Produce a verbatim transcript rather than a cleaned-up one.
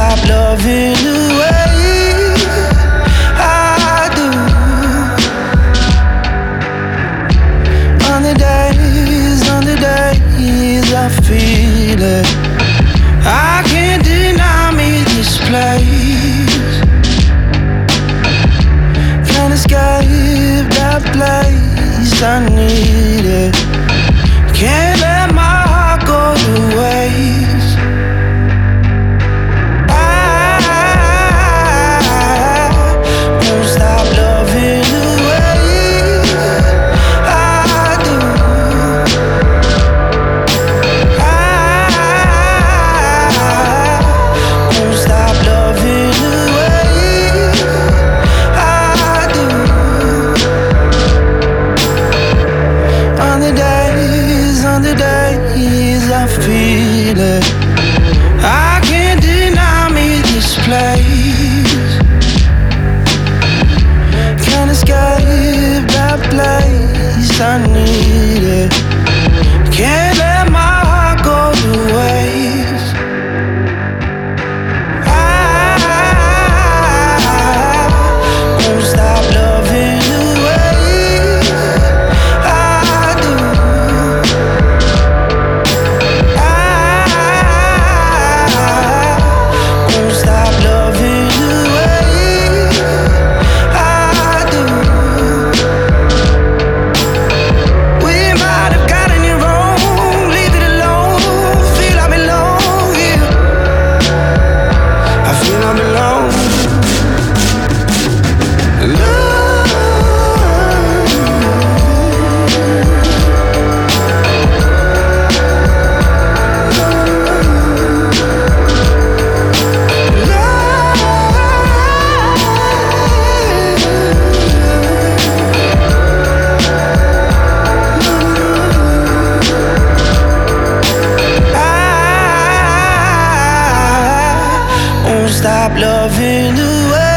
stop loving the way I do. On the days, on the days I feel it, I can't deny me this place. Can't escape that place, I need it. Can't let my heart go to waste. I can't deny me this place. Can't escape that place, I need it. Can't let my heart go to waste. I won't stop loving the way I do. Stop loving the way